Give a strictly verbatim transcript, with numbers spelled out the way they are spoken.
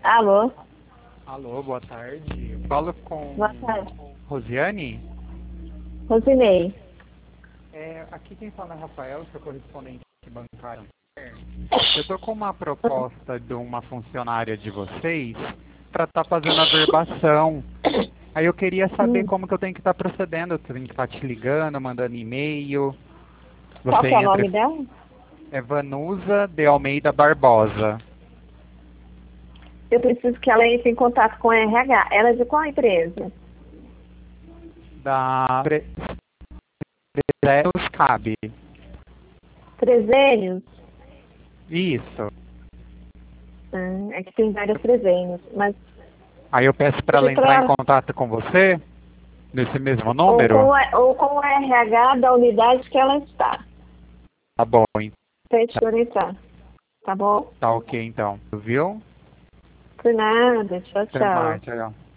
Alô? Alô, boa tarde. Falo com Boa tarde. Rosiane. Rosinei. É, aqui quem fala é Rafael, sou correspondente bancário. Eu tô com uma proposta de uma funcionária de vocês para estar fazendo a verbação. Aí eu queria saber Hum. como que eu tenho que estar procedendo. Eu tenho que estar te ligando, mandando e-mail. Qual Você que é o entra. nome dela? É Vanusa de Almeida Barbosa. Eu preciso que ela entre em contato com a R H. Ela é de qual empresa? Da Prezeros Cabe. Trezênios? Isso. Hum, é que tem vários trezênios. Mas Aí eu peço para ela deixa pra entrar em ela. contato com você, nesse mesmo Ou número. com, a, ou com o R H da unidade que ela está. Tá bom, então. Pra gente te orientar. Tá bom? Tá ok então. Viu? Por nada. Tchau, Até tchau. mais, tchau.